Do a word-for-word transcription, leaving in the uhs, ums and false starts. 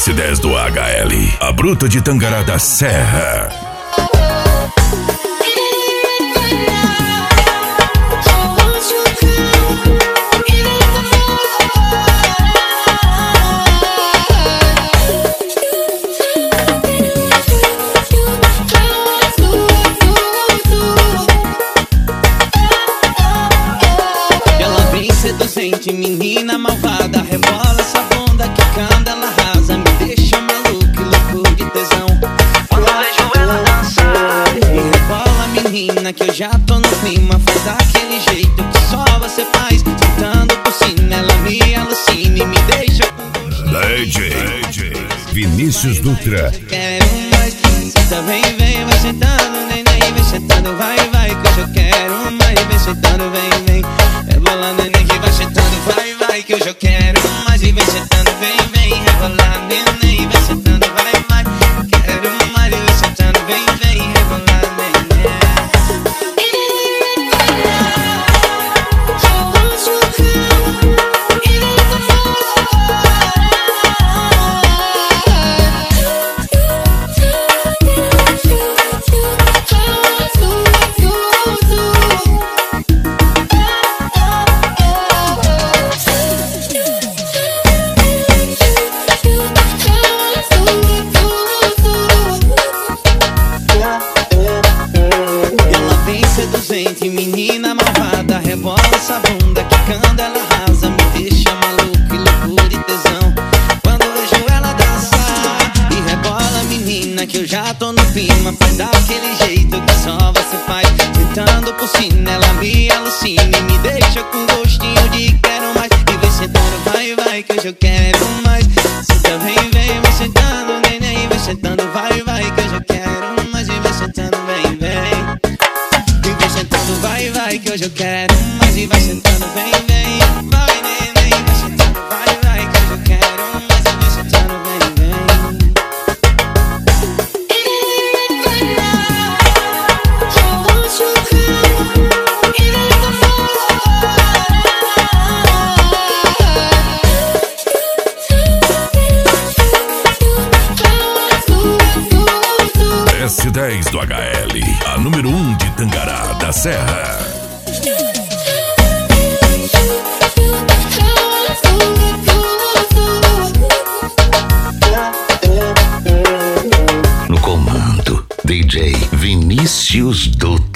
S dez do H L, a bruta de Tangará da Serra. Seduzente, menina malvada, rebola essa bunda que canta, ela arrasa, me deixa maluco e louco de tesão. Quando vejo ela dançar e rebola, menina, que eu já tô no clima, faz daquele jeito que só você faz, sentando por cima, ela me alucina e me deixa com gosto. D J Vinícius Dutra. Quero mais, senta, vem, vem, vai sentando, neném, vem sentando, vai, vai, que hoje eu quero mais, vem sentando, vem, vem, rebola, neném, que vai sentando, vai, vai, que hoje eu quero mais, e vem sentando, vem, vem, rebola, neném, vem sentando, vai, vai, quero mais, e vem sentando, vem, vem, rebola, neném. Seduzente, menina malvada, rebola essa bunda que canta, ela arrasa, me deixa maluco e louco de tesão. Quando vejo ela dançar e rebola, menina, que eu já tô no clima, faz daquele jeito que só você faz, sentando por cima, ela me alucina e me deixa com gostinho de quero mais, e vem sentando, vai, vai, que hoje eu quero mais. Senta, vem, vem, vem sentando, neném, vem sentando, vai, vai, que hoje eu quero mais, e vem sentando, vem, vem. Vai, vai, que hoje eu quero mais, e vai sentando, vem, vem. Vai, neném, vai sentando, vai, vai, que hoje eu quero mais, e vai sentando, vem, vem. S dez do H L, a número um de Tangará da Serra. No comando, D J Vinícius Dutra.